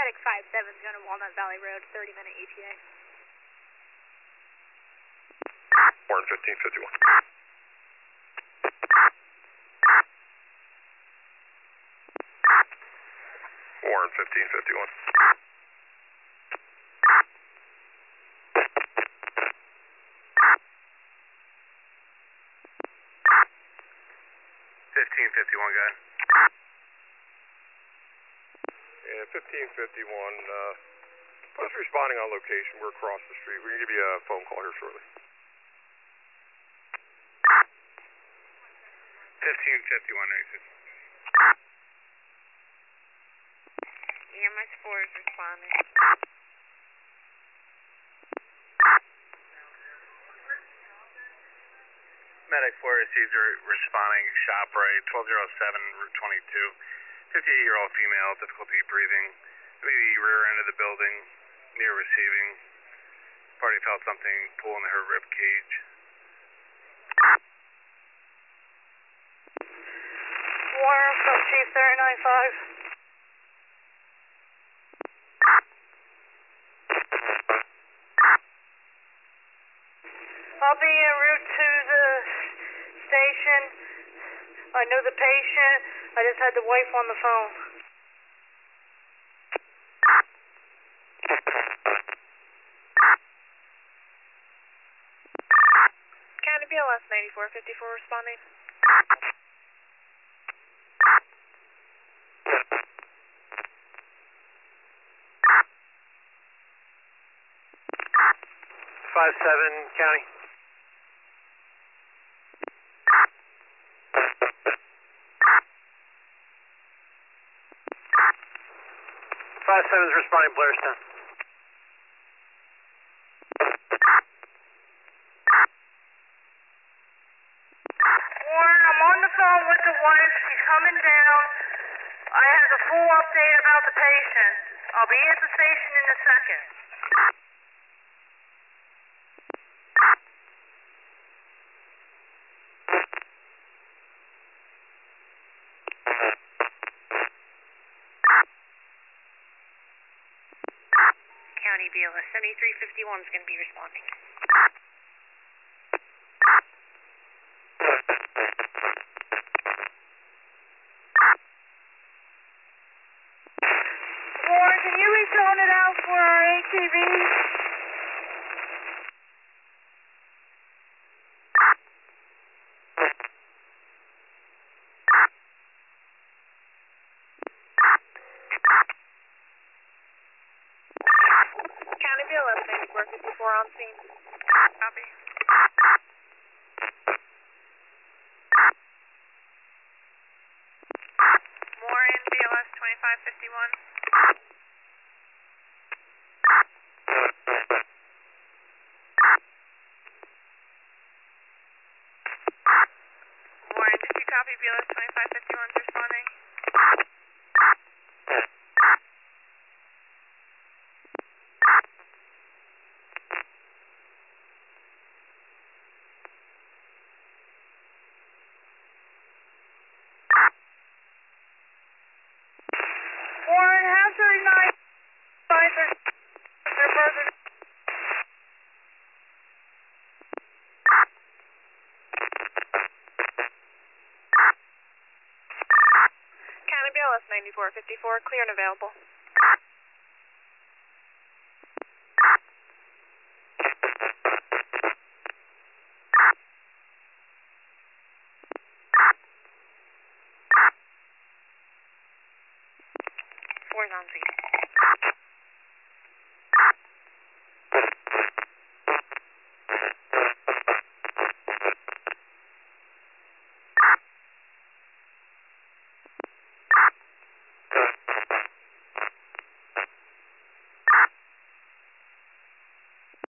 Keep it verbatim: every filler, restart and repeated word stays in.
Medic five seven is going to Walnut Valley Road, thirty minute E T A. Warren fifteen fifty-one. Warren fifteen fifty-one. fifteen fifty-one, guy. Yeah, fifteen fifty-one, uh, just responding on location. We're across the street. We're going to give you a phone call here shortly. fifteen fifty-one, exit. E M S four is responding. Medic four received a responding shop right, twelve oh seven, Route twenty-two. fifty-eight-year-old female, difficulty breathing. Maybe rear end of the building, near receiving. Party felt something pulling her rib cage. Warren, Sub Chief thirty-nine five. I'll be en route to the station. I know the patient. I just had the wife on the phone. County B L S ninety-four fifty-four responding. five seven, County. five seven is responding, Blairstown. Warren, I'm on the phone with the wife. She's coming down. I have the full update about the patient. I'll be at the station in a second. County B L S seventy-three fifty-one is going to be responding. Warren, can you retone it out for our A T V? County B L S ninety-four fifty-four on scene. Copy. Warren, B L S twenty-five fifty-one. Warren, did you copy B L S twenty-five fifty-one is responding? Warren, have thirty-nine five their further. County B L S ninety-four fifty-four, clear and available. Four's on scene.